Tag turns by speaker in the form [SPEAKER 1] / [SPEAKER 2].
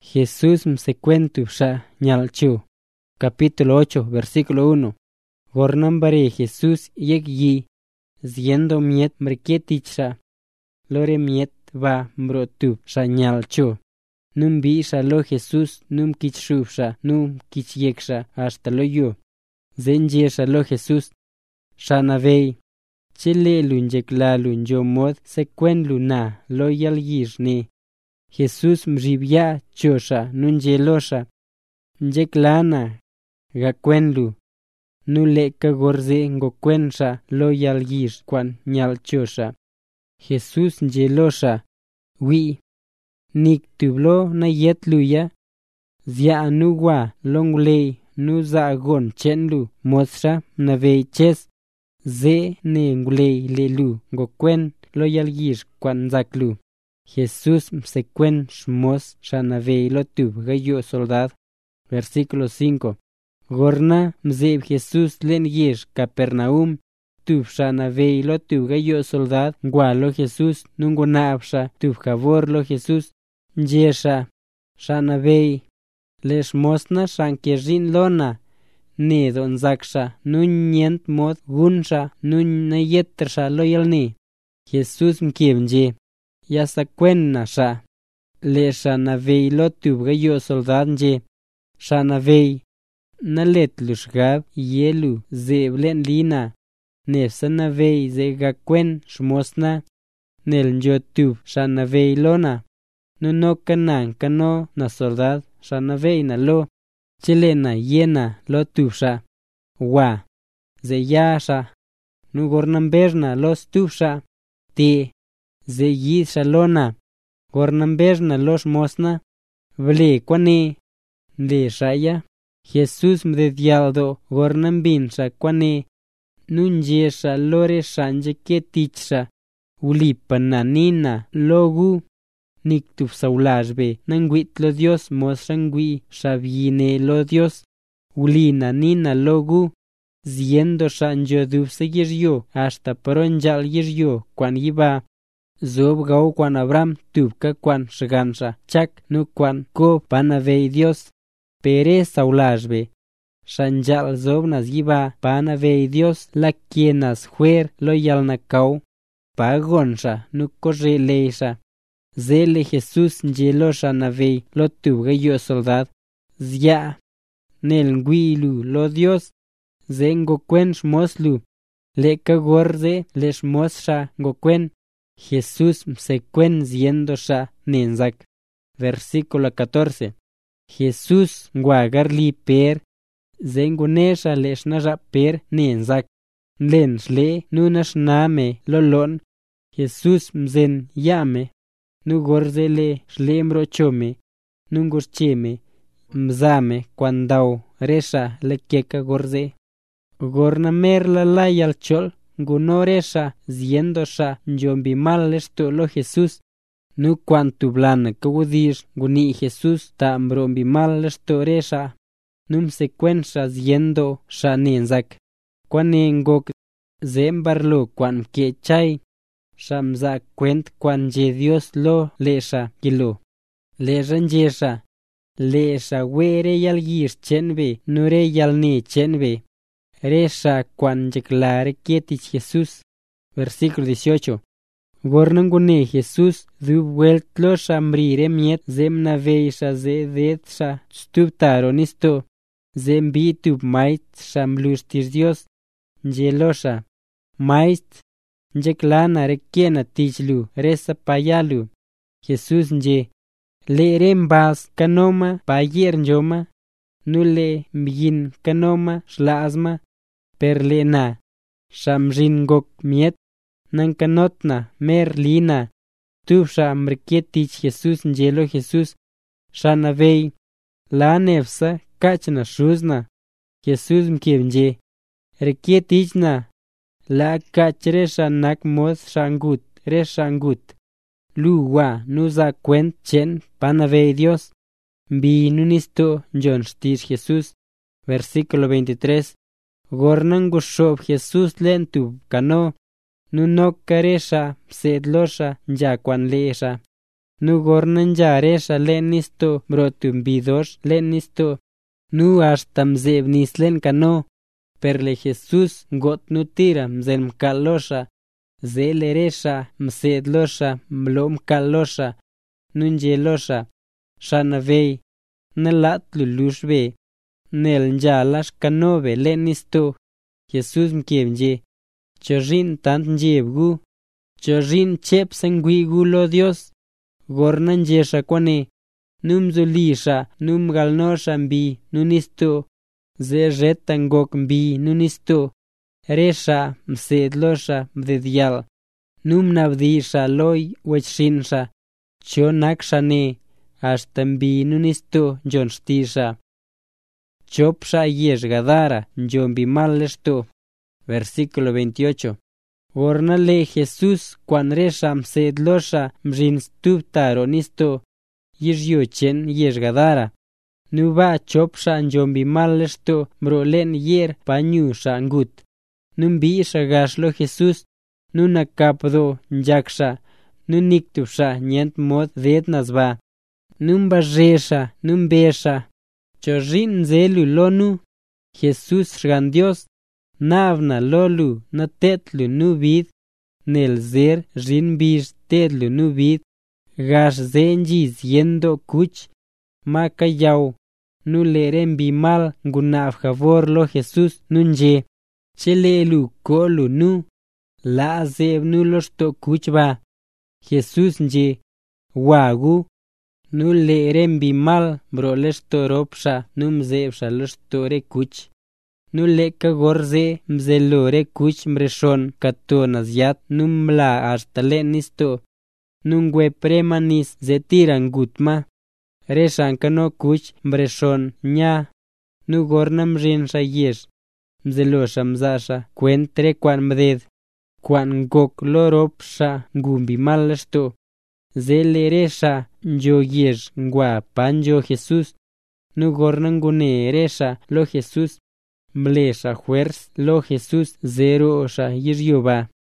[SPEAKER 1] Jesús msecuentubsha ñalchu. Capítulo 8, versículo 1. Gornambare Jesús yek yi, ziendo miet mriketichsha. Lore miet va mbrotubsha ñalchu. Num bisha lo Jesús num kichshubsha num kichyeksha hasta lo yu. Zenjesha lo Jesús. Shanavei. Chile lunjeklalu yo mod sekwen luna lo yalgishni. Jesús mribya chosha nunjelosha. Njeklana gakwenlu. Nule kagorze ngokwensha lo yalgish kwan nyalchosha. Jesús njelosha. Wi. Nik tublo na yetluya. Zia anuwa longlei nu zagon chenlu motsha naveiches. Ze ne ngulei lelu ngokwen lo yalgish kwan zaklu. Jesús msekwen shmos shanavei lo tub gayo soldad. Versículo 5. Gorna mzeb Jesús len yish Capernaum. Tub shanavei lo tub gayo soldad ngwa lo Jesús nungonabsha tub javor lo Jesús. Njesha. Shanavei. Leshmosna shankerin lona. Ne don zaksha nun nyent mod gunsha nun nayetersha lo yalni. Jesús mkiemje. Yasakwenna sha. Le shanavei lo tub gayo soldad nje. Shanavei. Nalet lushgab yelu zeblen lina. Nefsanavei ze gakwen shmosna. Nel njotub shanavei lona. No kanan kano na soldad shanavei na lo. Chilena yena lo tubsha. Wa. Ze yasha. Nu gornamberna los tubsha. Te. Ze yisha lona. Gornamberna los mosna. Vle kwane. Le shaya. Jesús mdedialdo gornambinsha kwane. Nunjesha lore shanje ketichsha. Ulipana nina logu. Niktub saulashbe nanguit lo Dios mosangui shabine lo Dios. Ulina nina logu. Ziendo shanjo dubse yiryo hasta paronjal yiryo kwan yiba. Zob gau kwan Abraham tubka kwan shgansha chak nu kwan ko panavei Dios. Pere saulashbe. Shanjal zobnas yiba panavei Dios la quienas huer lo yalnakau. Pagonsha nu corre leisha. Zele Jesús njelo shanavei lo tub gayo soldad. Zya. Nel ngwilu lo Dios. Zengo kwen shmoslu. Le kagorze le shmosha ngokwen. Jesús msekwen ziendosha nenzak. Versículo 14. Jesús nguagarli per. Zengunesha le shnasha per nenzak. Len shle nunashname lolon. Jesús mzen yame. Nugorzele shlembro chome. Nungurcheme. Mzame kwandao resha lekeka gorze. Gornamerla layal chol. Ngunoresha ziendosha njombimal esto lo Jesús. Nu quantublana kawudish guni Jesús ta mbrombimal esto resha. Numsecuensha ziendo sha nenzak. Kwanengok. Zembarlo kwan kechay. Shamza kwent kwan je Dios lo lesha kilo. Lesha njesha. Lesha were yalgish chenbe nure yalni chenbe. Resha kwan jeklare kietich Jesús. Versículo 18. Gornangune Jesús du vueltlo shambrire miet zemnaveisha ze detsha stubtaronisto. Zembitub mait shamlustir Dios. Njelosha. Mait. Njeklana rekiena tichlu resa payalu. Jesús nje. Le rembas kanoma payer njoma. Nule mbyin kanoma shlazma. Perlena. Shamringok miet. Nankanotna merlina. Tubsha mriketich Jesús njelo Jesús. Shanavei. La nefsa kachna shuzna. Jesús mkevnje. Riketichna. La kachresha nak mos shangut reshangut. Luwa nuza kwent chen panavei Dios. Binunisto John stir Jesús. Versículo 23. Gornangushob Jesús lentub cano. Nunokaresha sedlosha ya kwan leesha. Nu gornan njaresha len nisto brotumbidosh len nisto. Nu hasta mzeb nis len cano. Perle Jesús got nu tira mzel mkalosha. Zeleresha msedlosha mlom kalosha. Nunjelosha. Shanavei. Nelat lulushbe. Nel njalash canobe len nisto. Jesús mkiemje. Chorin tant njebgu. Chorin chep sangwigu lo Dios. Gornan jesha kwane. Num zulisha, num galnosha mbi, nunisto. Ze retangok mbi, nunisto. Resha, msedlosha, mdedial. Num nabdisha loy wechshinsha. Chonaksha ne, hasta mbi nunisto jonstisha. Chopsha yesh gadara, njombi malesto. Versículo 28. Gornale Jesús, cuan resha msedlosha, mrinstuptaro nisto. Yiryochen yeshgadara. Nuba chopsha njombi malesto mrolen yer pañusha ngut. Numbisha gashlo Jesús. Nunakapdo njaksha. Nuniktupsha nyent mod detnasba. Numba resha, numbesha. Chorin zelu lonu. Jesús shgandios. Navna lolu natetlu nuvid. Nel zer rinbish tedlu nuvid. Gash zenjis yendo kuch. Makayau. Nu lerem bimal ngunav favor lo Jesús nunje. Chelelu kolu nu. La zeb nu losto kuchba. Jesús nje. Wagu. Nu lerem bimal brolesto ropsha num zebsha lostore kuch. Nu leka gorze mzelore kuch mreshon katonas yat num mla hasta lenisto. Nungwe premanis zetiran gutma. Reshankano kuch mreshon nya. Nu gornam rinsha yesh. Mzelosha mzasha cuentre kwan mded. Kwan gok loropsha ngumbi malesto. Zeleresha njo yesh ngwa panjo Jesús. Nu gornangune resha lo Jesús. Mlesha fuerz lo Jesús zero osha yiryoba.